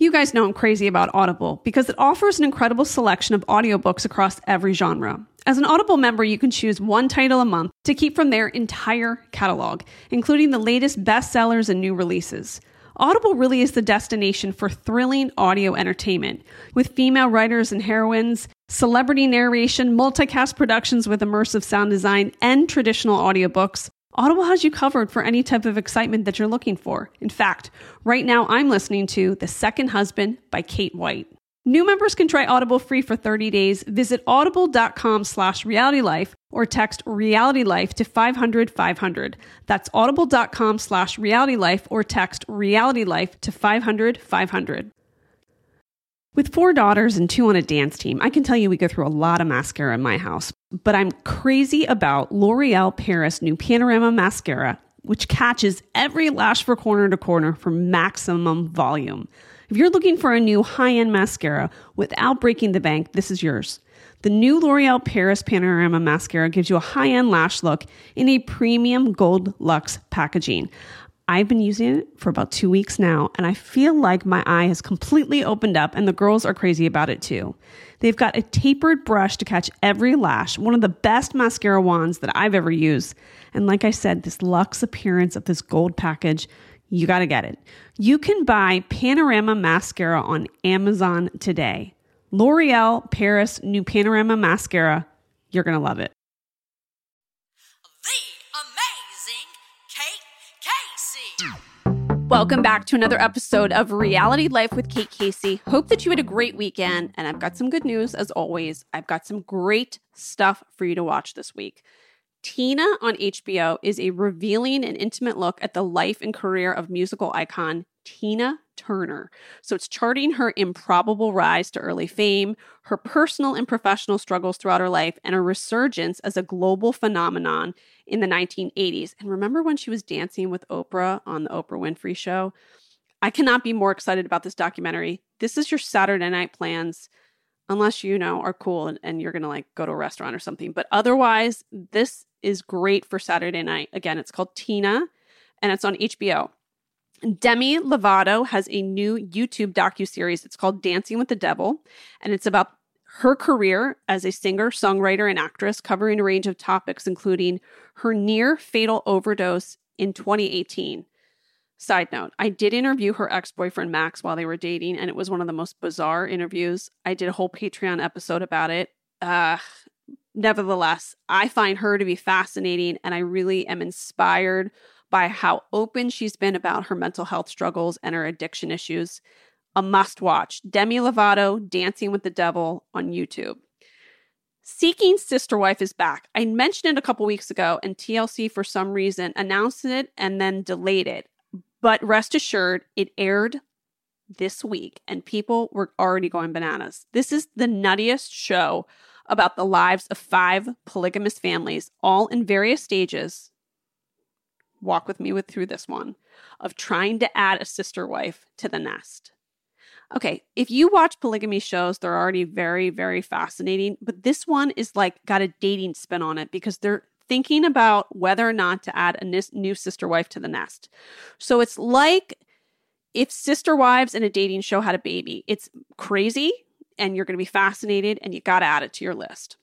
You guys know I'm crazy about Audible because it offers an incredible selection of audiobooks across every genre. As an Audible member, you can choose one title a month to keep from their entire catalog, including the latest bestsellers and new releases. Audible really is the destination for thrilling audio entertainment, with female writers and heroines, celebrity narration, multicast productions with immersive sound design, and traditional audiobooks. Audible has you covered for any type of excitement that you're looking for. In fact, right now I'm listening to The Second Husband by Kate White. New members can try Audible free for 30 days. Visit audible.com/realitylife or text realitylife to 500-500. That's audible.com/realitylife or text realitylife to 500-500. With 4 daughters and 2 on a dance team, I can tell you we go through a lot of mascara in my house. But I'm crazy about L'Oreal Paris new Panorama Mascara, which catches every lash from corner to corner for maximum volume. If you're looking for a new high-end mascara without breaking the bank, this is yours. The new L'Oreal Paris Panorama Mascara gives you a high-end lash look in a premium gold luxe packaging. I've been using it for about 2 weeks now, and I feel like my eye has completely opened up, and the girls are crazy about it too. They've got a tapered brush to catch every lash, one of the best mascara wands that I've ever used. And like I said, this luxe appearance of this gold package, you got to get it. You can buy Panorama Mascara on Amazon today. L'Oreal Paris new Panorama Mascara. You're going to love it. Welcome back to another episode of Reality Life with Kate Casey. Hope that you had a great weekend, and I've got some good news as always. I've got some great stuff for you to watch this week. Tina on HBO is a revealing and intimate look at the life and career of musical icon Tina Turner. So it's charting her improbable rise to early fame, her personal and professional struggles throughout her life, and a resurgence as a global phenomenon in the 1980s. And remember when she was dancing with Oprah on the Oprah Winfrey Show? I cannot be more excited about this documentary. This is your Saturday night plans, unless you are cool and you're going to go to a restaurant or something. But otherwise, this is great for Saturday night. Again, it's called Tina, and it's on HBO. Demi Lovato has a new YouTube docuseries. It's called Dancing with the Devil, and it's about her career as a singer, songwriter, and actress, covering a range of topics, including her near-fatal overdose in 2018. Side note, I did interview her ex-boyfriend, Max, while they were dating, and it was one of the most bizarre interviews. I did a whole Patreon episode about it. Nevertheless, I find her to be fascinating, and I really am inspired by how open she's been about her mental health struggles and her addiction issues. A must-watch. Demi Lovato, Dancing with the Devil on YouTube. Seeking Sister Wife is back. I mentioned it a couple weeks ago, and TLC, for some reason, announced it and then delayed it. But rest assured, it aired this week, and people were already going bananas. This is the nuttiest show about the lives of 5 polygamous families, all in various stages. Walk with me through this one, of trying to add a sister wife to the nest. Okay, if you watch polygamy shows, they're already very, very fascinating. But this one is got a dating spin on it because they're thinking about whether or not to add a new sister wife to the nest. So it's like if Sister Wives in a dating show had a baby. It's crazy, and you're going to be fascinated, and you got to add it to your list.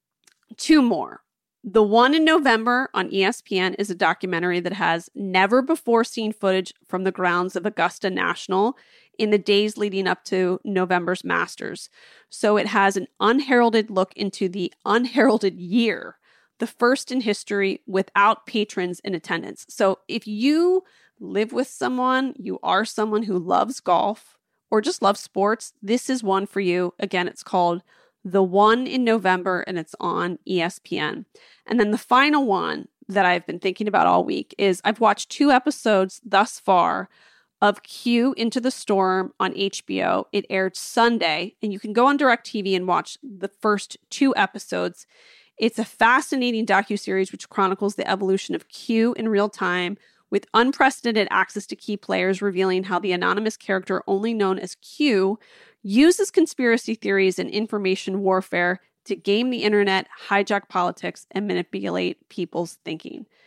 2 more. The one in November on ESPN is a documentary that has never before seen footage from the grounds of Augusta National in the days leading up to November's Masters. So it has an unheralded look into the unheralded year, the first in history without patrons in attendance. So if you live with someone, you are someone who loves golf or just loves sports, this is one for you. Again, it's called The One in November, and it's on ESPN. And then the final one that I've been thinking about all week is I've watched 2 episodes thus far of Q Into the Storm on HBO. It aired Sunday, and you can go on DirecTV and watch the first 2 episodes. It's a fascinating docuseries which chronicles the evolution of Q in real time, with unprecedented access to key players, revealing how the anonymous character only known as Q uses conspiracy theories and information warfare to game the internet, hijack politics, and manipulate people's thinking.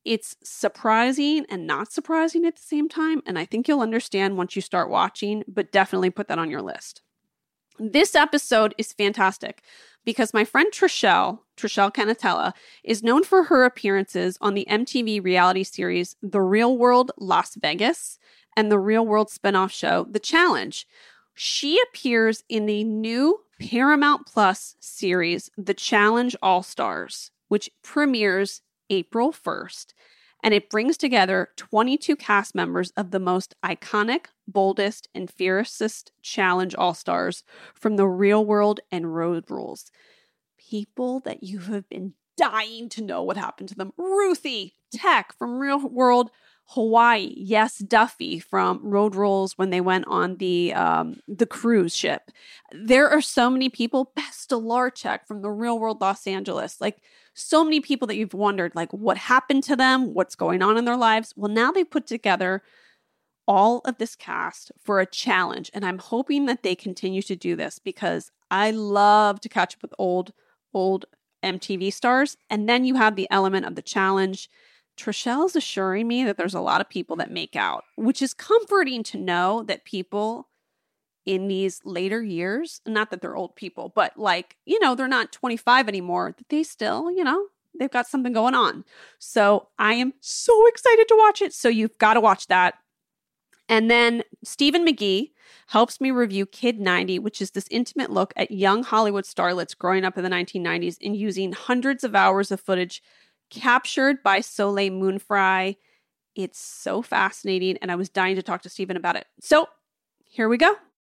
It's surprising and not surprising at the same time. And I think you'll understand once you start watching, but definitely put that on your list. This episode is fantastic because my friend Trishelle Canatella, is known for her appearances on the MTV reality series The Real World Las Vegas and the Real World spinoff show The Challenge. She appears in the new Paramount Plus series The Challenge All-Stars, which premieres April 1st, and it brings together 22 cast members of the most iconic, boldest, and fiercest challenge all-stars from the Real World and Road Rules. People that you have been dying to know what happened to them. Ruthie Tech from Real World Hawaii. Yes, Duffy from Road Rules when they went on the cruise ship. There are so many people. Besta Larchek from the Real World Los Angeles. Like, so many people that you've wondered, like, what happened to them? What's going on in their lives? Well, now they put together all of this cast for a challenge. And I'm hoping that they continue to do this because I love to catch up with old MTV stars. And then you have the element of the challenge. Trishelle is assuring me that there's a lot of people that make out, which is comforting to know that people in these later years, not that they're old people, but like, you know, they're not 25 anymore, that they still, you know, they've got something going on. So I am so excited to watch it. So you've got to watch that. And then Stephen McGee helps me review Kid 90, which is this intimate look at young Hollywood starlets growing up in the 1990s and using hundreds of hours of footage captured by Soleil Moon Frye. It's so fascinating, and I was dying to talk to Stephen about it. So here we go.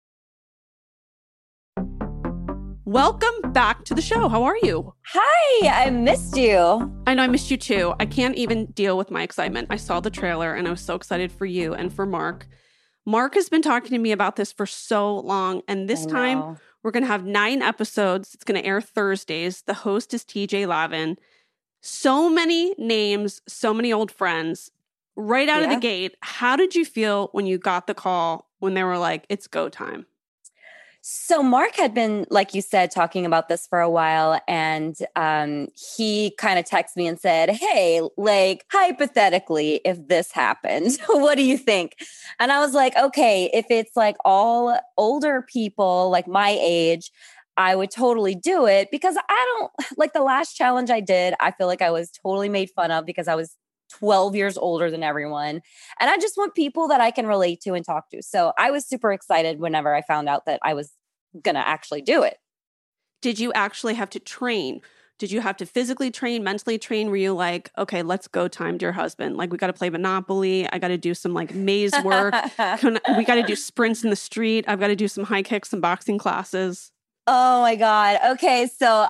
Welcome back to the show. How are you? Hi, I missed you. I know I missed you too. I can't even deal with my excitement. I saw the trailer and I was so excited for you and for Mark. Mark has been talking to me about this for so long, and this time we're going to have 9 episodes. It's going to air Thursdays. The host is TJ Lavin. So many names, so many old friends. Right out of the gate, how did you feel when you got the call when they were like, it's go time? So Mark had been, like you said, talking about this for a while, and he kind of texted me and said, hey, like, hypothetically, if this happened, what do you think? And I was like, okay, if it's like all older people, like my age, I would totally do it because I don't, like the last challenge I did, I feel like I was totally made fun of because I was 12 years older than everyone. And I just want people that I can relate to and talk to. So I was super excited whenever I found out that I was going to actually do it. Did you actually have to train? Did you have to physically train, mentally train? Were you like, okay, let's go time, dear husband. Like, we got to play Monopoly. I got to do some like maze work. We got to do sprints in the street. I've got to do some high kicks, some boxing classes. Oh my God. Okay. So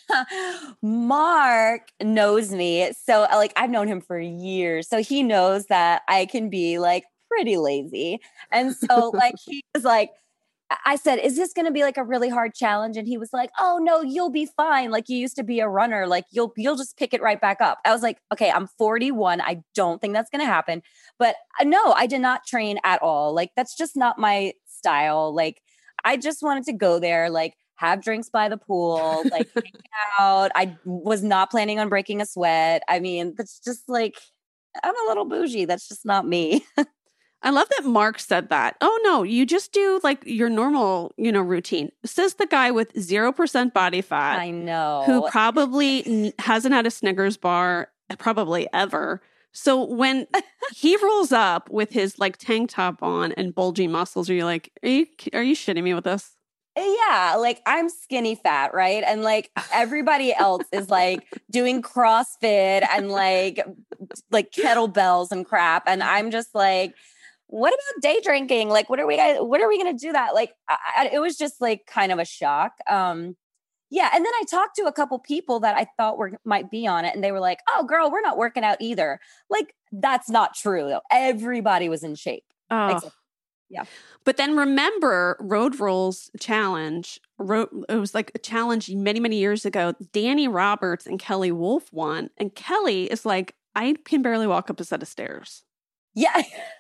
Mark knows me. So like I've known him for years. So he knows that I can be like pretty lazy. And so like he was like, I said, is this going to be like a really hard challenge? And he was like, oh no, you'll be fine. Like you used to be a runner. Like you'll just pick it right back up. I was like, okay, I'm 41. I don't think that's going to happen. But no, I did not train at all. Like that's just not my style. Like I just wanted to go there, like have drinks by the pool, like hang out. I was not planning on breaking a sweat. I mean, that's just like, I'm a little bougie. That's just not me. I love that Mark said that. Oh no, you just do like your normal, routine. Says the guy with 0% body fat. I know. Who probably hasn't had a Snickers bar probably ever. So when he rolls up with his like tank top on and bulging muscles, are you like, are you shitting me with this? Yeah, like I'm skinny fat, right? And like everybody else is like doing CrossFit and like kettlebells and crap. And I'm just like, what about day drinking? Like, what are we going to do that? Like, it was just like kind of a shock. Yeah. And then I talked to a couple people that I thought might be on it. And they were like, oh girl, we're not working out either. Like, that's not true though. Everybody was in shape. Oh. Yeah. But then remember Road Rules Challenge. It was like a challenge many, many years ago. Danny Roberts and Kelly Wolf won. And Kelly is like, I can barely walk up a set of stairs. Yeah.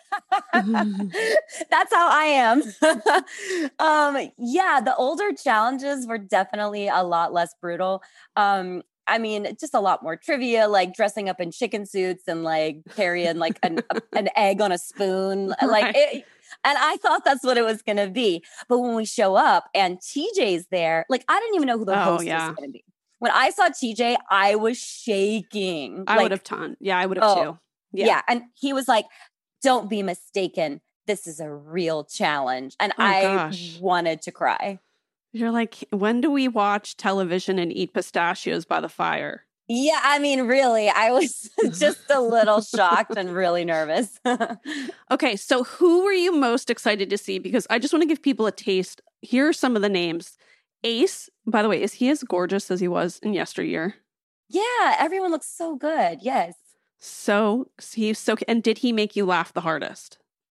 That's how I am. Yeah, the older challenges were definitely a lot less brutal. I mean, just a lot more trivia, like dressing up in chicken suits and like carrying like an egg on a spoon. Like Right. and I thought that's what it was going to be. But when we show up and TJ's there, like I didn't even know who the Oh, host was yeah. going to be. When I saw TJ, I was shaking. I would Like, have ton. Yeah, I would have oh, too. Yeah. yeah. And he was like, don't be mistaken. This is a real challenge. And Oh, I gosh. wanted to cry. You're like, when do we watch television and eat pistachios by the fire? Yeah, I mean, really, I was just a little shocked and really nervous. Okay, so who were you most excited to see? Because I just want to give people a taste. Here are some of the names. Ace, by the way, is he as gorgeous as he was in yesteryear? Yeah, everyone looks so good. Yes. So he's so, and did he make you laugh the hardest?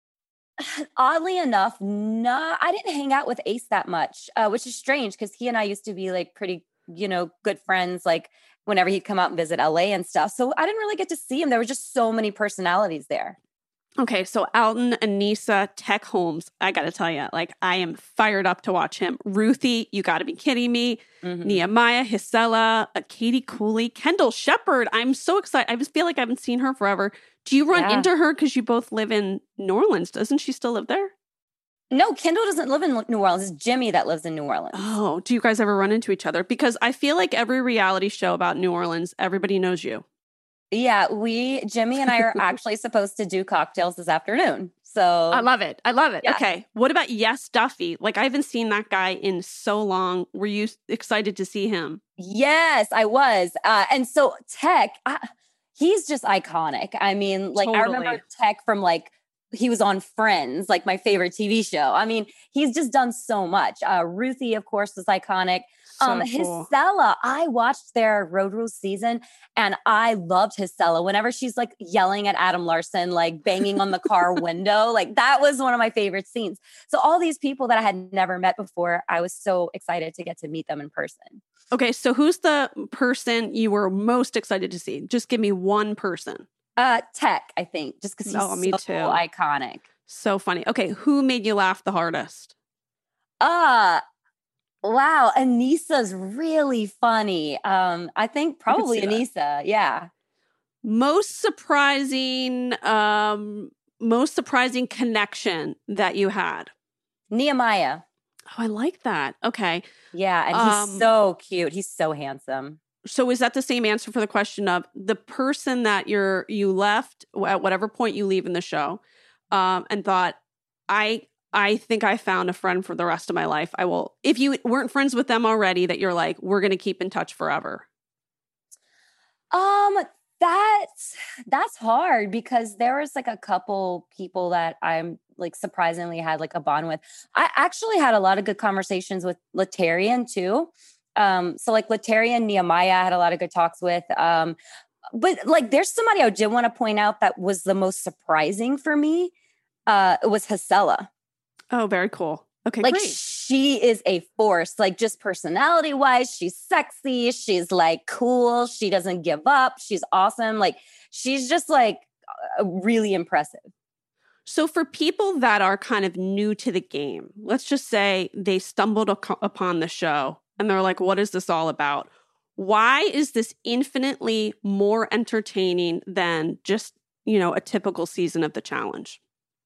Oddly enough, no, I didn't hang out with Ace that much, which is strange because he and I used to be like pretty, good friends, like whenever he'd come out and visit LA and stuff. So I didn't really get to see him. There were just so many personalities there. Okay, so Alton, Anissa, Tech Holmes, I got to tell you, like, I am fired up to watch him. Ruthie, you got to be kidding me. Mhm. Nehemiah, Hisela, Katie Cooley, Kendall Shepard. I'm so excited. I just feel like I haven't seen her forever. Do you run Yeah. into her because you both live in New Orleans? Doesn't she still live there? No, Kendall doesn't live in New Orleans. It's Jimmy that lives in New Orleans. Oh, do you guys ever run into each other? Because I feel like every reality show about New Orleans, everybody knows you. Yeah, Jimmy and I are actually supposed to do cocktails this afternoon. So I love it. I love it. Yeah. Okay. What about Yes Duffy? Like, I haven't seen that guy in so long. Were you excited to see him? yes, I was. And so Tech, he's just iconic. I mean, like I remember Totally. Tech from like he was on Friends, like my favorite TV show. I mean, he's just done so much. Ruthie, of course, was iconic. So cool. Hisela, I watched their Road Rules season and I loved Hisela. Whenever she's like yelling at Adam Larson, like banging on the car window, like that was one of my favorite scenes. So all these people that I had never met before, I was so excited to get to meet them in person. Okay. So who's the person you were most excited to see? Just give me one person. Tech, I think, just because he's me so too. iconic. So funny. Okay. Who made you laugh the hardest? Wow, Anissa's really funny. I think probably see that. Anissa. Yeah. Most surprising connection that you had? Nehemiah. Oh, I like that. Okay. Yeah, and he's so cute. He's so handsome. So is that the same answer for the question of the person that you left at whatever point you leave in the show, and thought, I think I found a friend for the rest of my life. I will, if you weren't friends with them already, that you're like, we're going to keep in touch forever. That's hard because there was like a couple people that I'm like surprisingly had like a bond with. I actually had a lot of good conversations with Latarian too. So like Latarian, Nehemiah, I had a lot of good talks with. But like there's somebody I did want to point out that was the most surprising for me. It was Hisela. Oh, very cool. Okay, like great. She is a force, like just personality wise, she's sexy. She's like cool. She doesn't give up. She's awesome. Like she's just like really impressive. So for people that are kind of new to the game, let's just say they stumbled upon the show and they're like, what is this all about? Why is this infinitely more entertaining than just, a typical season of the challenge?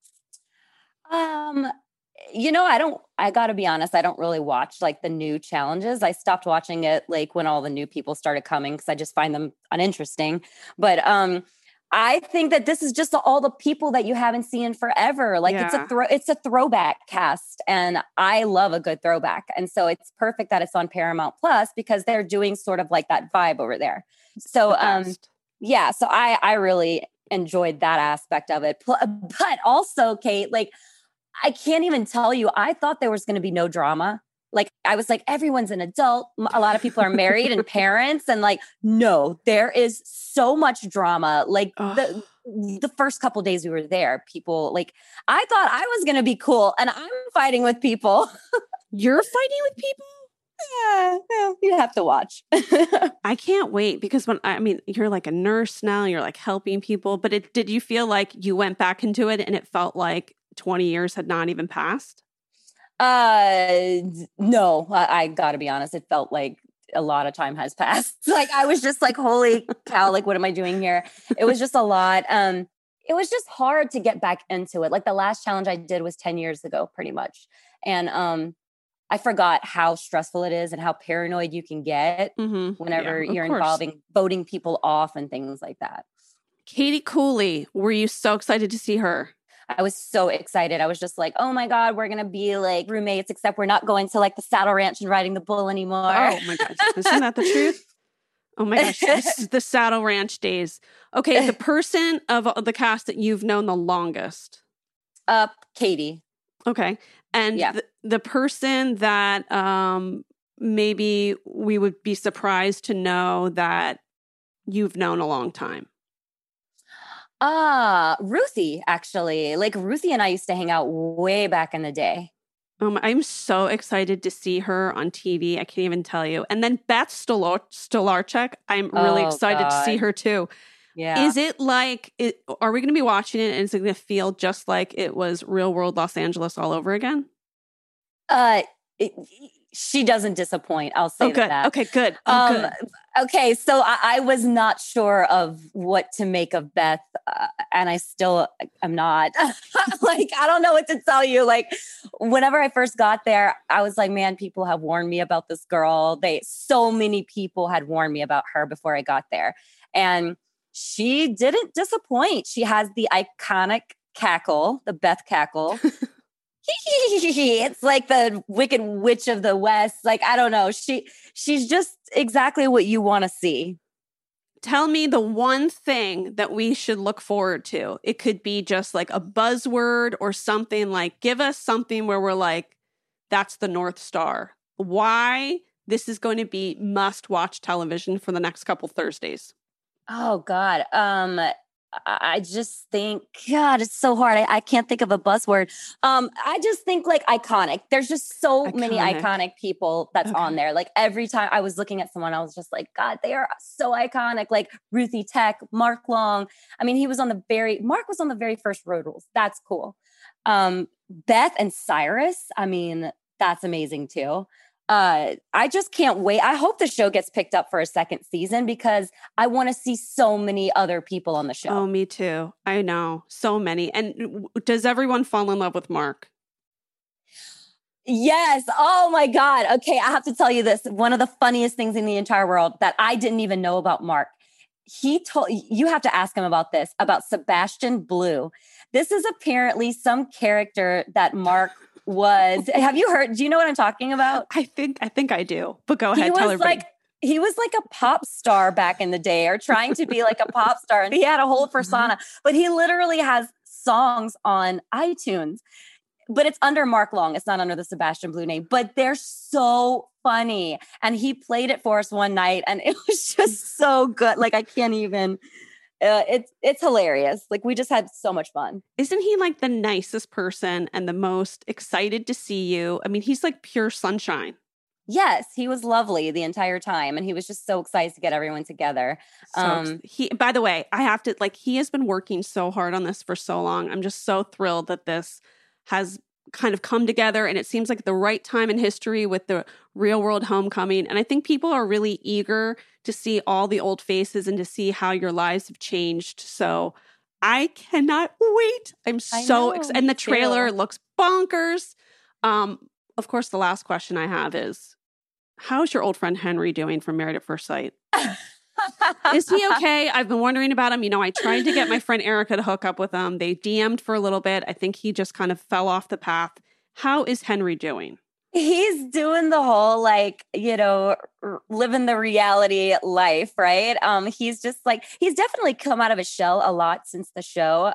I gotta be honest, I don't really watch like the new challenges. I stopped watching it like when all the new people started coming because I just find them uninteresting. But I think that this is just all the people that you haven't seen forever. Like it's a throwback cast, and I love a good throwback. And so it's perfect that it's on Paramount Plus because they're doing sort of like that vibe over there. So yeah, so I really enjoyed that aspect of it. But also, Kate, like I can't even tell you, I thought there was going to be no drama. Like I was like, everyone's an adult. A lot of people are married and parents. And like, no, there is so much drama. Like the first couple days we were there, people like, I thought I was going to be cool and I'm fighting with people. You're fighting with people? Yeah, you have to watch. I can't wait because you're like a nurse now, you're like helping people, but did you feel like you went back into it and it felt like 20 years had not even passed? No, I gotta be honest. It felt like a lot of time has passed. Like I was just like, holy cow, like what am I doing here? It was just a lot. It was just hard to get back into it. Like the last challenge I did was 10 years ago, pretty much. And I forgot how stressful it is and how paranoid you can get whenever you're involving voting people off and things like that. Katie Cooley, were you so excited to see her? I was so excited. I was just like, oh my God, we're going to be like roommates, except we're not going to like the Saddle Ranch and riding the bull anymore. Oh my gosh. Isn't that the truth? Oh my gosh. This is the Saddle Ranch days. Okay. The person of the cast that you've known the longest? Katie. Okay. And the person that maybe we would be surprised to know that you've known a long time? Ruthie, actually. Like Ruthie and I used to hang out way back in the day. I'm so excited to see her on TV. I can't even tell you. And then Beth Stolarczyk, I'm really excited to see her too. Yeah. Is it like, are we going to be watching it and is it going to feel just like it was real world Los Angeles all over again? She doesn't disappoint. I'll say that. Okay, good. Good. Okay, so I was not sure of what to make of Beth, and I still am not. Like, I don't know what to tell you. Like, whenever I first got there, I was like, man, people have warned me about this girl. So many people had warned me about her before I got there. And she didn't disappoint. She has the iconic cackle, the Beth cackle. It's like the Wicked Witch of the West. Like, I don't know. She's just exactly what you want to see. Tell me the one thing that we should look forward to. It could be just like a buzzword or something like, give us something where we're like, that's the North Star. Why this is going to be must-watch television for the next couple Thursdays. Oh, God. I just think, God, it's so hard. I can't think of a buzzword. I just think like iconic. There's just so many iconic people that's on there. Like every time I was looking at someone, I was just like, God, they are so iconic. Like Ruthie Tech, Mark Long. I mean, Mark was on the very first Road Rules. That's cool. Beth and Cyrus. I mean, that's amazing too. I just can't wait. I hope the show gets picked up for a second season because I want to see so many other people on the show. Oh, me too. I know. So many. And does everyone fall in love with Mark? Yes. Oh my God. Okay. I have to tell you this. One of the funniest things in the entire world that I didn't even know about Mark. You have to ask him about this, about Sebastian Blue. This is apparently some character that Mark was. Have you heard? Do you know what I'm talking about? I think I do. But go ahead, tell everybody. He was like a pop star back in the day, or trying to be like a pop star, and he had a whole persona. But he literally has songs on iTunes, but it's under Mark Long. It's not under the Sebastian Blue name. But they're so funny, and he played it for us one night, and it was just so good. Like I can't even. It's hilarious. Like we just had so much fun. Isn't he like the nicest person and the most excited to see you? I mean, he's like pure sunshine. Yes, he was lovely the entire time. And he was just so excited to get everyone together. By the way, I have to he has been working so hard on this for so long. I'm just so thrilled that this has kind of come together, and it seems like the right time in history with the Real World Homecoming. And I think people are really eager to see all the old faces and to see how your lives have changed. So I cannot wait. I'm so excited. And the trailer looks bonkers. Of course, the last question I have is, how's your old friend Henry doing from Married at First Sight? Is he okay? I've been wondering about him. You know, I tried to get my friend Erica to hook up with him. They DM'd for a little bit. I think he just kind of fell off the path. How is Henry doing? He's doing the whole, living the reality life, right? He's just he's definitely come out of his shell a lot since the show.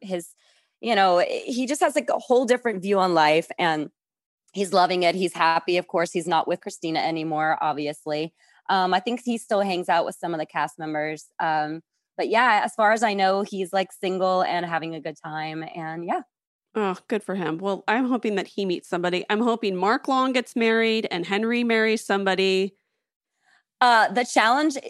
He just has a whole different view on life, and he's loving it. He's happy. Of course, he's not with Christina anymore, obviously. I think he still hangs out with some of the cast members. But yeah, as far as I know, he's single and having a good time. And yeah. Oh, good for him. Well, I'm hoping that he meets somebody. I'm hoping Mark Long gets married and Henry marries somebody. The challenge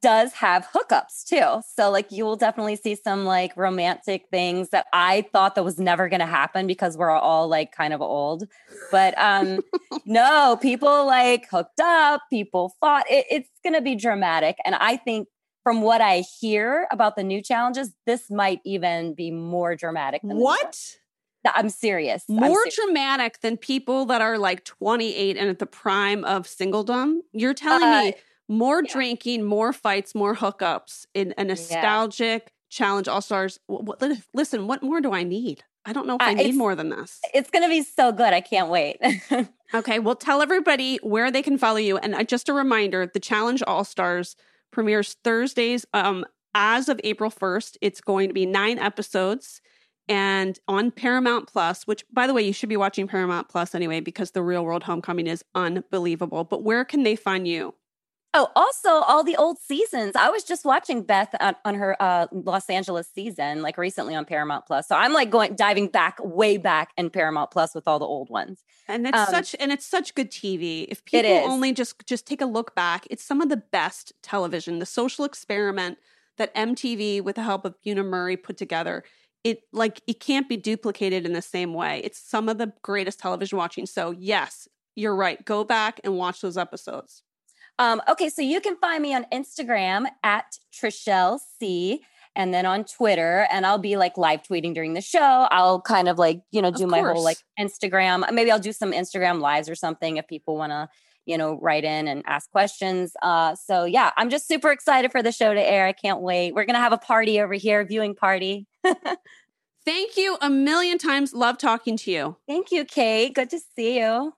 does have hookups too. So like you will definitely see some like romantic things that I thought that was never going to happen because we're all like kind of old. But no, people like hooked up, people fought. It's going to be dramatic. And I think from what I hear about the new challenges, this might even be more dramatic than what? I'm serious. More dramatic than people that are like 28 and at the prime of singledom? You're telling me more drinking, more fights, more hookups in a nostalgic challenge all-stars. Listen, what more do I need? I don't know if I need more than this. It's going to be so good. I can't wait. Okay, well, tell everybody where they can follow you. And just a reminder, the Challenge All-Stars premieres Thursdays. As of April 1st, it's going to be 9 episodes. And on Paramount Plus, which, by the way, you should be watching Paramount Plus anyway, because The Real World Homecoming is unbelievable. But where can they find you? Oh, also all the old seasons. I was just watching Beth on her Los Angeles season, like recently on Paramount Plus. So I'm like diving back, way back in Paramount Plus with all the old ones. And it's such good TV. If people only just take a look back, it's some of the best television. The Social Experiment that MTV, with the help of Una Murray, put together. It can't be duplicated in the same way. It's some of the greatest television watching. So yes, you're right. Go back and watch those episodes. Okay, so you can find me on Instagram at Trishelle C, and then on Twitter, and I'll be like live tweeting during the show. I'll kind of like, do my whole like Instagram. Maybe I'll do some Instagram lives or something if people want to, write in and ask questions. So yeah, I'm just super excited for the show to air. I can't wait. We're going to have a party over here, viewing party. Thank you a million times. Love talking to you. Thank you, Kate. Good to see you.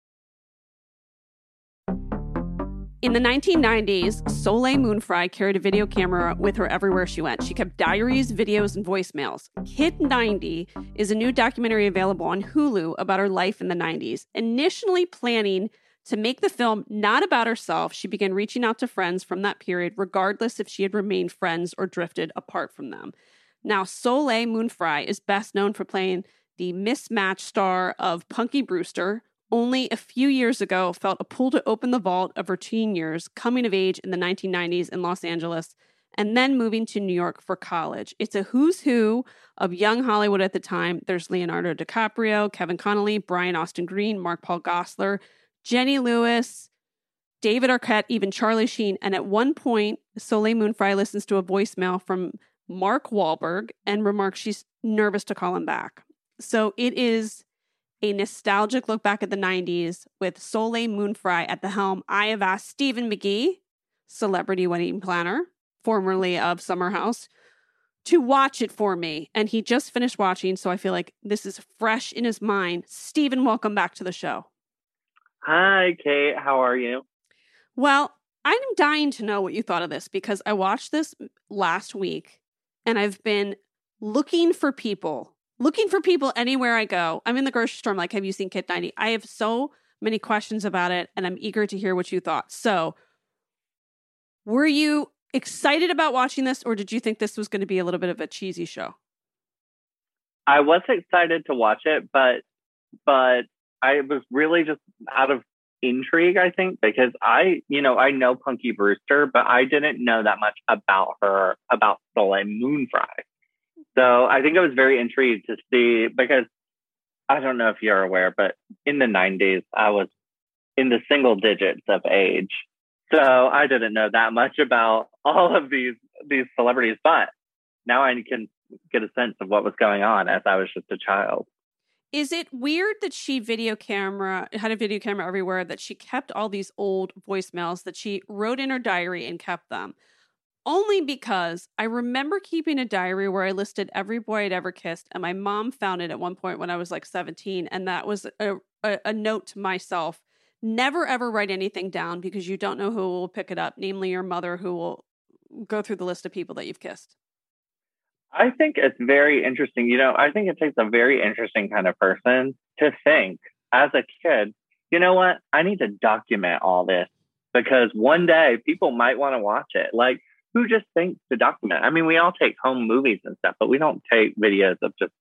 In the 1990s, Soleil Moon Frye carried a video camera with her everywhere she went. She kept diaries, videos, and voicemails. Kid 90 is a new documentary available on Hulu about her life in the 90s. Initially planning to make the film not about herself, she began reaching out to friends from that period, regardless if she had remained friends or drifted apart from them. Now, Soleil Moon Frye is best known for playing the mismatched star of Punky Brewster. Only a few years ago, felt a pull to open the vault of her teen years, coming of age in the 1990s in Los Angeles, and then moving to New York for college. It's a who's who of young Hollywood at the time. There's Leonardo DiCaprio, Kevin Connolly, Brian Austin Green, Mark Paul Gosselaar, Jenny Lewis, David Arquette, even Charlie Sheen. And at one point, Soleil Moon Frye listens to a voicemail from Mark Wahlberg and remarks she's nervous to call him back. So it is a nostalgic look back at the 90s with Soleil Moon Frye at the helm. I have asked Stephen McGee, celebrity wedding planner, formerly of Summer House, to watch it for me. And he just finished watching, so I feel like this is fresh in his mind. Stephen, welcome back to the show. Hi, Kate. How are you? Well, I'm dying to know what you thought of this because I watched this last week and I've been looking for people anywhere I go. I'm in the grocery store. I'm like, have you seen Kid 90? I have so many questions about it, and I'm eager to hear what you thought. So, were you excited about watching this, or did you think this was going to be a little bit of a cheesy show? I was excited to watch it, but I was really just out of intrigue, I think, because I know Punky Brewster, but I didn't know that much about her, about Soleil Moon Frye. So I think I was very intrigued to see, because I don't know if you're aware, but in the 90s, I was in the single digits of age. So I didn't know that much about all of these celebrities, but now I can get a sense of what was going on as I was just a child. Is it weird that she had a video camera everywhere, that she kept all these old voicemails that she wrote in her diary and kept them? Only because I remember keeping a diary where I listed every boy I'd ever kissed, and my mom found it at one point when I was like 17, and that was a note to myself. Never, ever write anything down because you don't know who will pick it up, namely your mother, who will go through the list of people that you've kissed. I think it's very interesting. I think it takes a very interesting kind of person to think as a kid, you know what? I need to document all this because one day people might want to watch it. Like, who just thinks to document? I mean, we all take home movies and stuff, but we don't take videos of just,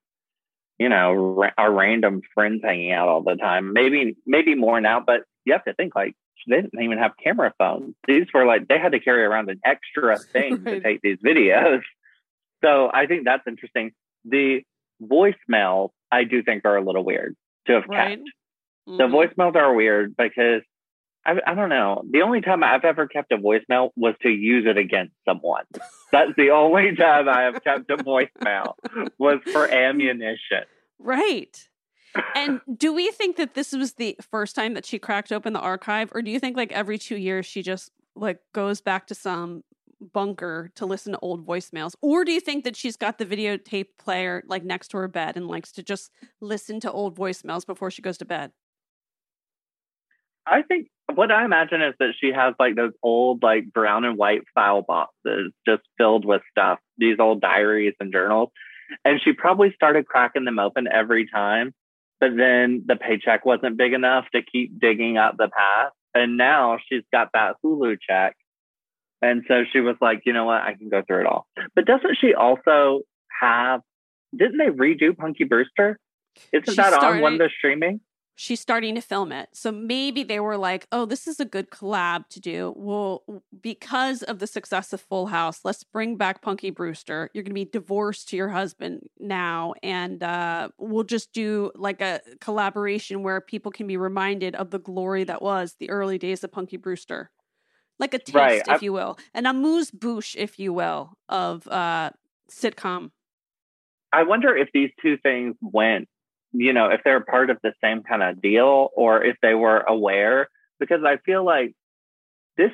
our random friends hanging out all the time. Maybe more now, but you have to think, like, they didn't even have camera phones. These were like, they had to carry around an extra thing to take these videos. So I think that's interesting. The voicemails, I do think, are a little weird to have kept. The voicemails are weird because I don't know. The only time I've ever kept a voicemail was to use it against someone. That's the only time I have kept a voicemail was for ammunition. Right. And do we think that this was the first time that she cracked open the archive? Or do you think like every 2 years she just like goes back to some bunker to listen to old voicemails? Or do you think that she's got the videotape player like next to her bed and likes to just listen to old voicemails before she goes to bed? I think what I imagine is that she has like those old like brown and white file boxes just filled with stuff, these old diaries and journals. And she probably started cracking them open every time, but then the paycheck wasn't big enough to keep digging up the past. And now she's got that Hulu check. And so she was like, you know what, I can go through it all. But doesn't she also didn't they redo Punky Brewster? Isn't that on one of the streaming? She's starting to film it. So maybe they were like, oh, this is a good collab to do. Well, because of the success of Full House, let's bring back Punky Brewster. You're going to be divorced to your husband now. And we'll just do like a collaboration where people can be reminded of the glory that was the early days of Punky Brewster. Like a taste, if you will. An amuse-bouche, if you will, of sitcom. I wonder if these two things went, you know, if they're part of the same kind of deal or if they were aware, because I feel like this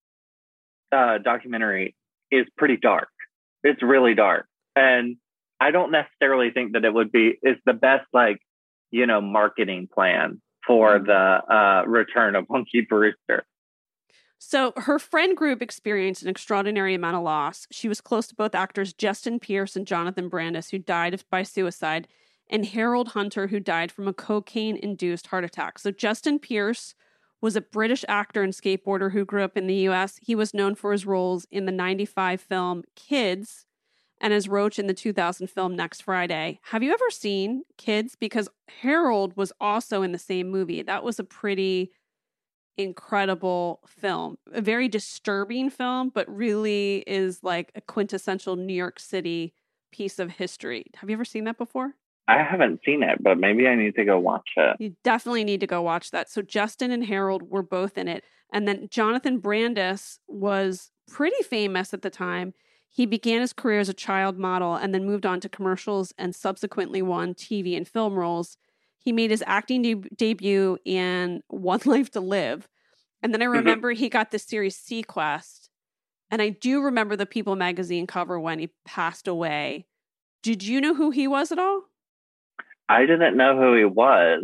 documentary is pretty dark. It's really dark. And I don't necessarily think that it's the best, like, you know, marketing plan for the return of Punky Brewster. So her friend group experienced an extraordinary amount of loss. She was close to both actors Justin Pierce and Jonathan Brandis, who died by suicide, and Harold Hunter, who died from a cocaine-induced heart attack. So Justin Pierce was a British actor and skateboarder who grew up in the U.S. He was known for his roles in the 1995 film Kids and as Roach in the 2000 film Next Friday. Have you ever seen Kids? Because Harold was also in the same movie. That was a pretty incredible film. A very disturbing film, but really is like a quintessential New York City piece of history. Have you ever seen that before? I haven't seen it, but maybe I need to go watch it. You definitely need to go watch that. So Justin and Harold were both in it. And then Jonathan Brandis was pretty famous at the time. He began his career as a child model and then moved on to commercials and subsequently won TV and film roles. He made his acting debut in One Life to Live. And then I remember he got the series Sequest. And I do remember the People magazine cover when he passed away. Did you know who he was at all? I didn't know who he was,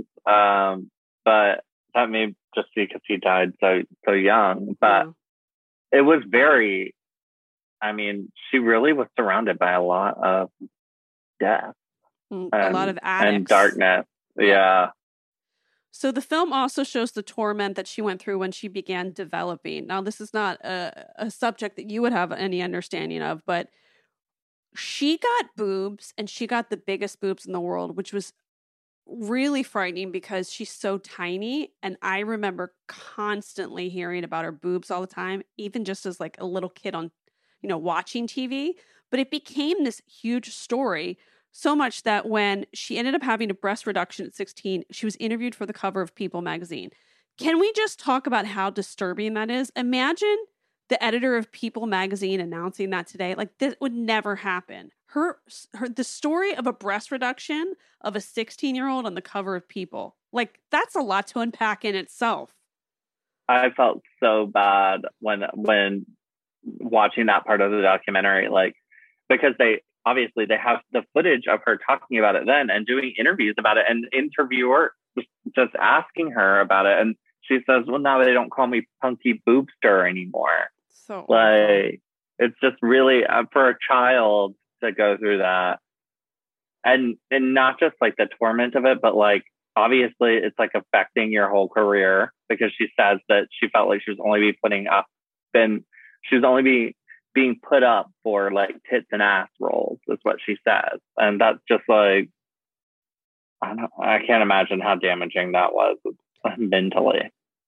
but that may just be because he died so young. But it was very, I mean, she really was surrounded by a lot of death. A lot of addicts. And darkness. Yeah. So the film also shows the torment that she went through when she began developing. Now, this is not a subject that you would have any understanding of, but she got boobs, and she got the biggest boobs in the world, which was really frightening because she's so tiny. And I remember constantly hearing about her boobs all the time, even just as like a little kid on, you know, watching TV. But it became this huge story, so much that when she ended up having a breast reduction at 16, she was interviewed for the cover of People magazine. Can we just talk about how disturbing that is? Imagine the editor of People magazine announcing that today. Like, this would never happen. The story of a breast reduction of a 16-year-old on the cover of People, like, that's a lot to unpack in itself. I felt so bad when watching that part of the documentary, like, because they have the footage of her talking about it then and doing interviews about it, and interviewer just asking her about it, and she says, well, now they don't call me Punky Boobster anymore. So like, it's just really for a child to go through that, and not just like the torment of it, but like obviously it's like affecting your whole career, because she says that she felt like she was only being put up for like tits and ass roles, is what she says, and that's just like, I can't imagine how damaging that was mentally.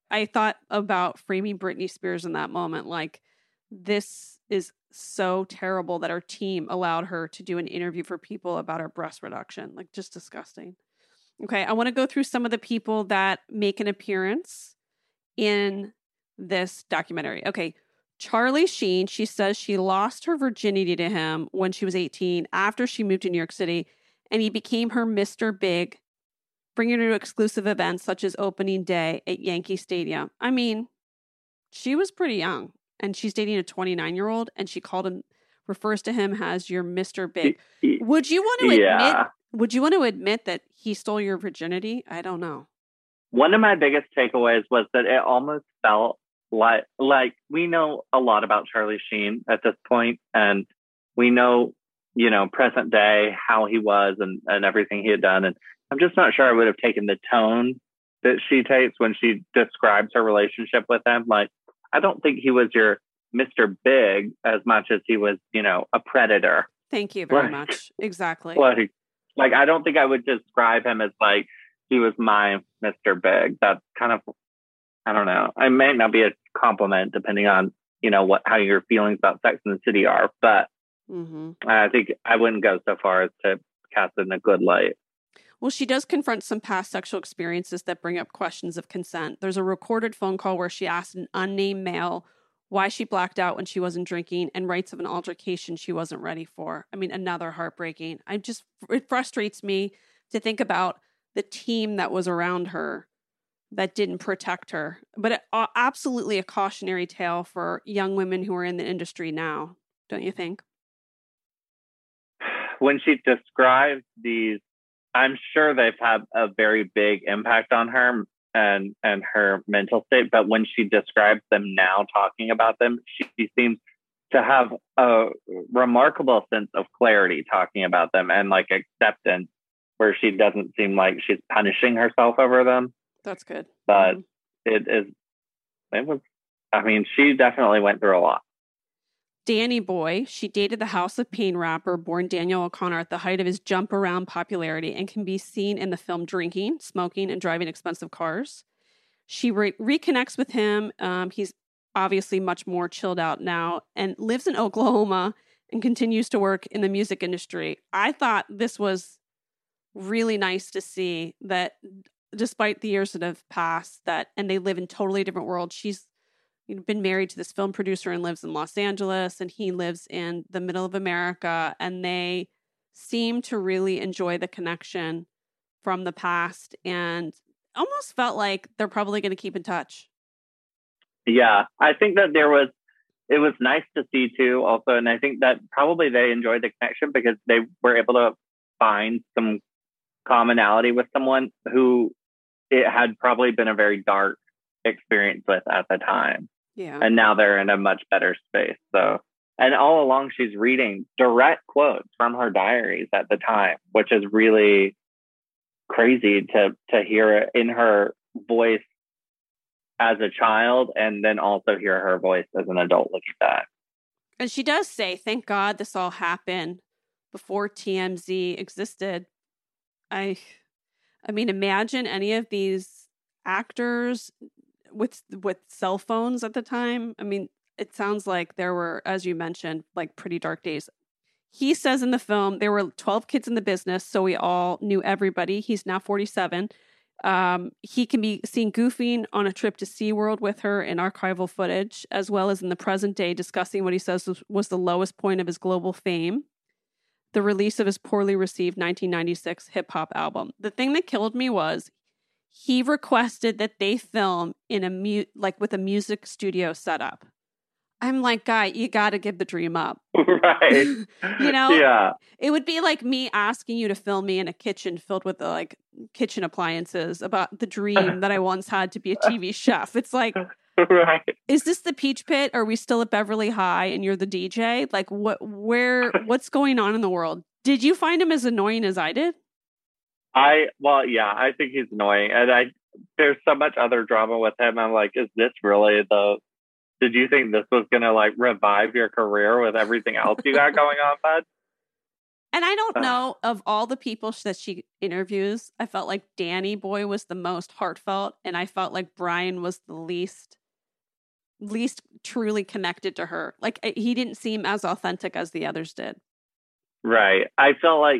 I thought about framing Britney Spears in that moment. Like, this is so terrible that our team allowed her to do an interview for people about her breast reduction. Like, just disgusting. Okay, I want to go through some of the people that make an appearance in this documentary. Okay, Charlie Sheen, she says she lost her virginity to him when she was 18 after she moved to New York City, and he became her Mr. Big, bringing her to exclusive events such as opening day at Yankee Stadium. I mean, she was pretty young, and she's dating a 29-year-old, and she refers to him as your Mr. Big. Would you want to admit? Would you want to admit that he stole your virginity? I don't know. One of my biggest takeaways was that it almost felt like we know a lot about Charlie Sheen at this point, and we know, present day, how he was and everything he had done. And I'm just not sure I would have taken the tone that she takes when she describes her relationship with him. Like, I don't think he was your Mr. Big as much as he was, a predator. Thank you very much. Exactly. Like, I don't think I would describe him as like, he was my Mr. Big. That's kind of, I don't know. It may not be a compliment depending on, how your feelings about Sex and the City are. But I think I wouldn't go so far as to cast it in a good light. Well, she does confront some past sexual experiences that bring up questions of consent. There's a recorded phone call where she asked an unnamed male why she blacked out when she wasn't drinking and writes of an altercation she wasn't ready for. I mean, another heartbreaking. It frustrates me to think about the team that was around her that didn't protect her. But absolutely a cautionary tale for young women who are in the industry now, don't you think? When she describes these, I'm sure they've had a very big impact on her and her mental state. But when she describes them now, talking about them, she seems to have a remarkable sense of clarity talking about them and like acceptance, where she doesn't seem like she's punishing herself over them. That's good. But she definitely went through a lot. Danny Boy, she dated the House of Pain rapper born Daniel O'Connor at the height of his jump around popularity and can be seen in the film drinking, smoking, and driving expensive cars. She reconnects with him. He's obviously much more chilled out now and lives in Oklahoma and continues to work in the music industry. I thought this was really nice to see that despite the years that have passed, and they live in totally different worlds. She's been married to this film producer and lives in Los Angeles, and he lives in the middle of America, and they seem to really enjoy the connection from the past and almost felt like they're probably going to keep in touch. Yeah, I think that it was nice to see too also, and I think that probably they enjoyed the connection because they were able to find some commonality with someone who it had probably been a very dark experience with at the time. Yeah. And now they're in a much better space. So, and all along she's reading direct quotes from her diaries at the time, which is really crazy to hear it in her voice as a child and then also hear her voice as an adult looking back. And she does say, thank God this all happened before TMZ existed. I mean, imagine any of these actors with cell phones at the time. I mean, it sounds like there were, as you mentioned, like pretty dark days. He says in the film, there were 12 kids in the business, so we all knew everybody. He's now 47. He can be seen goofing on a trip to SeaWorld with her in archival footage, as well as in the present day discussing what he says was the lowest point of his global fame, the release of his poorly received 1996 hip-hop album. The thing that killed me was he requested that they film in with a music studio setup. I'm like, guy, you got to give the dream up. Right. Yeah. It would be like me asking you to film me in a kitchen filled with like kitchen appliances about the dream that I once had to be a TV chef. It's like, right. Is this the Peach Pit? Are we still at Beverly High and you're the DJ? Like what's going on in the world? Did you find him as annoying as I did? I think he's annoying. And there's so much other drama with him. I'm like, is this really did you think this was going to like revive your career with everything else you got going on, bud? And I don't know, of all the people that she interviews, I felt like Danny Boy was the most heartfelt, and I felt like Brian was the least truly connected to her. Like, he didn't seem as authentic as the others did. Right. I felt like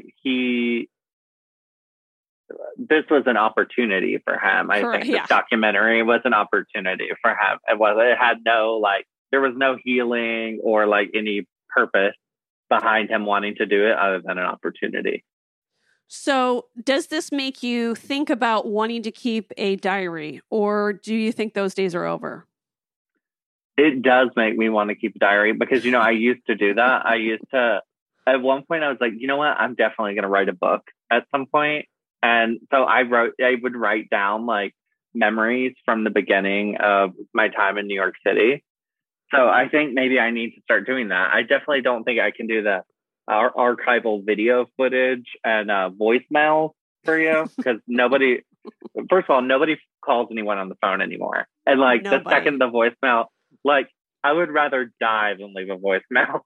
this was an opportunity for him. I think this documentary was an opportunity for him. It had no, like, there was no healing or like any purpose behind him wanting to do it other than an opportunity. So does this make you think about wanting to keep a diary, or do you think those days are over? It does make me want to keep a diary because, you know, I used to do that. At one point I was like, you know what? I'm definitely going to write a book at some point. And so I would write down like memories from the beginning of my time in New York City. So I think maybe I need to start doing that. I definitely don't think I can do the archival video footage and voicemail for you because first of all, nobody calls anyone on the phone anymore. And like the second the voicemail, like I would rather die than leave a voicemail.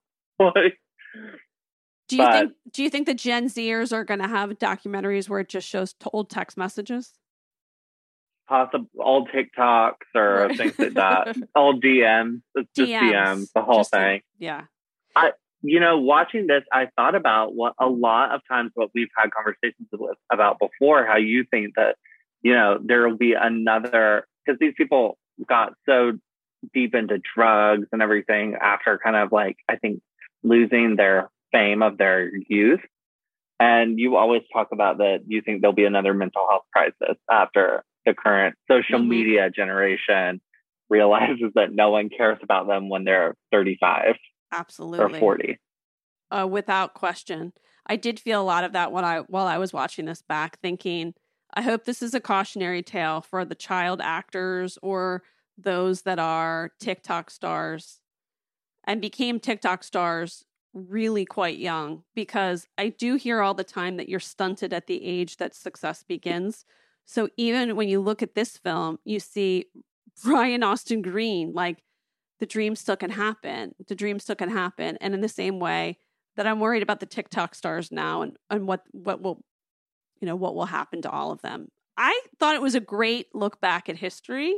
Do you think the Gen Zers are going to have documentaries where it just shows old text messages? Possible old TikToks or things like that. Old DMs. It's just DMs, the whole thing. Yeah. Watching this, I thought about what a lot of times what we've had conversations about before, how you think that, you know, there will be another, because these people got so deep into drugs and everything after kind of like, I think, losing their fame of their youth. And you always talk about that you think there'll be another mental health crisis after the current social media generation realizes that no one cares about them when they're 35. Absolutely. Or 40. Without question. I did feel a lot of that while I was watching this back, thinking, I hope this is a cautionary tale for the child actors or those that are TikTok stars and became TikTok stars really quite young, because I do hear all the time that you're stunted at the age that success begins. So even when you look at this film, you see Brian Austin Green, like, the dream still can happen. The dream still can happen. And in the same way that I'm worried about the TikTok stars now and what will happen to all of them. I thought it was a great look back at history.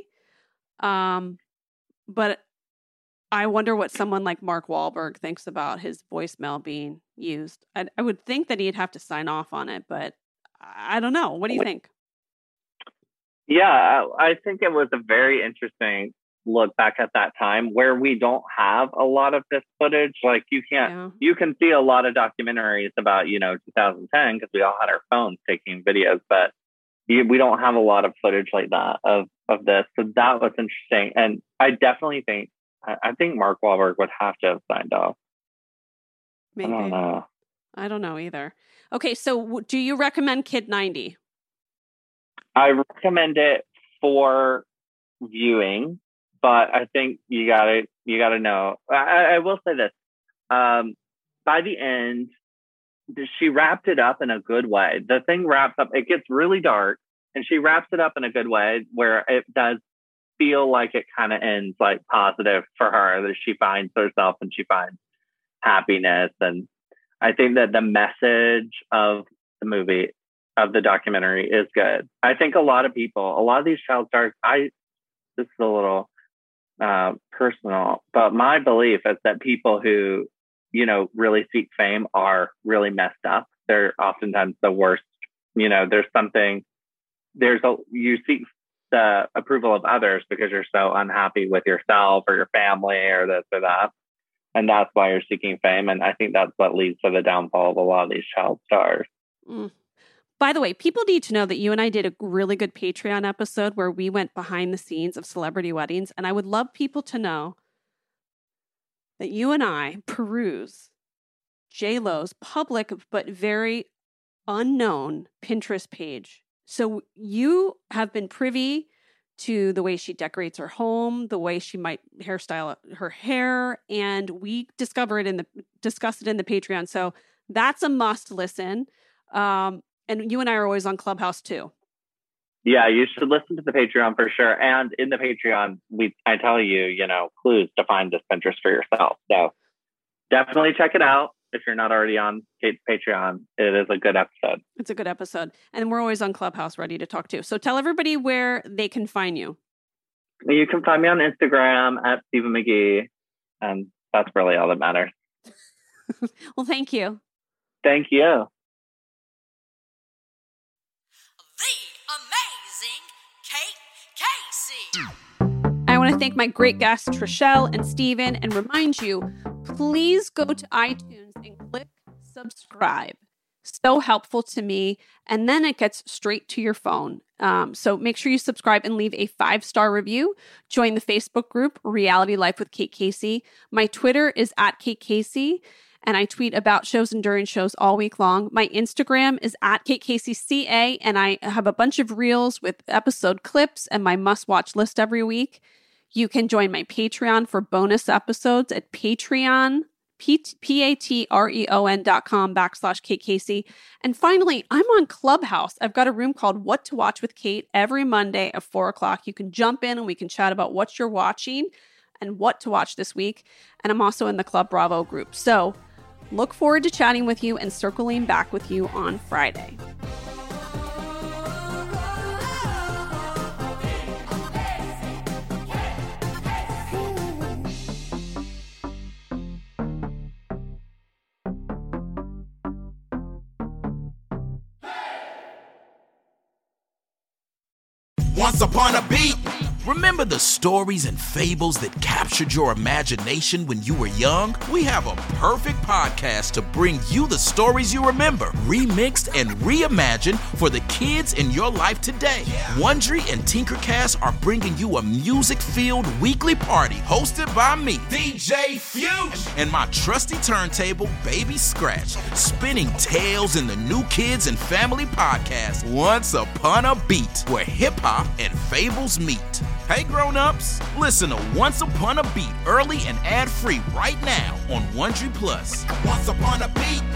But I wonder what someone like Mark Wahlberg thinks about his voicemail being used. I would think that he'd have to sign off on it, but I don't know. What do you think? Yeah, I think it was a very interesting look back at that time where we don't have a lot of this footage. Like you can see a lot of documentaries about, 2010 because we all had our phones taking videos, but we don't have a lot of footage like that of this. So that was interesting. And I definitely think, I think Mark Wahlberg would have to have signed off. Maybe. I don't know either. Okay. So do you recommend Kid 90? I recommend it for viewing. But I think you gotta know. I will say this: by the end, she wrapped it up in a good way. The thing wraps up; it gets really dark, and she wraps it up in a good way where it does feel like it kind of ends like positive for her, that she finds herself and she finds happiness. And I think that the message of the movie, of the documentary, is good. I think a lot of these child stars. This is a little personal, but my belief is that people who, really seek fame are really messed up. They're oftentimes the worst. You seek the approval of others because you're so unhappy with yourself or your family or this or that. And that's why you're seeking fame. And I think that's what leads to the downfall of a lot of these child stars. By the way, people need to know that you and I did a really good Patreon episode where we went behind the scenes of celebrity weddings. And I would love people to know that you and I peruse J-Lo's public but very unknown Pinterest page. So you have been privy to the way she decorates her home, the way she might hairstyle her hair, and we discuss it in the Patreon. So that's a must listen. And you and I are always on Clubhouse too. Yeah, you should listen to the Patreon for sure. And in the Patreon, I tell you, clues to find this Pinterest for yourself. So definitely check it out. if you're not already on Kate's Patreon. It is a good episode. It's a good episode. And we're always on Clubhouse ready to talk too. So tell everybody where they can find you. You can find me on Instagram at Stephen McGee. And that's really all that matters. Well, thank you. Thank you. The amazing Kate Casey. I want to thank my great guests, Trishelle and Steven, and remind you, please go to iTunes and click subscribe. So helpful to me. And then it gets straight to your phone. So make sure you subscribe and leave a 5-star review. Join the Facebook group, Reality Life with Kate Casey. My Twitter is at Kate Casey, and I tweet about shows and during shows all week long. My Instagram is at Kate Casey CA, and I have a bunch of reels with episode clips and my must-watch list every week. You can join my Patreon for bonus episodes at Patreon, patreon.com/Kate Casey. And finally, I'm on Clubhouse. I've got a room called What to Watch with Kate every Monday at 4:00. You can jump in and we can chat about what you're watching and what to watch this week. And I'm also in the Club Bravo group. So look forward to chatting with you and circling back with you on Friday. Once upon a beat. Remember the stories and fables that captured your imagination when you were young? We have a perfect podcast to bring you the stories you remember, remixed and reimagined for the kids in your life today. Wondery and Tinkercast are bringing you a music-filled weekly party hosted by me, DJ Fuge, and my trusty turntable, Baby Scratch, spinning tales in the new kids and family podcast, Once Upon a Beat, where hip-hop and fables meet. Hey grown-ups, listen to Once Upon a Beat early and ad-free right now on Wondery Plus. Once Upon a Beat.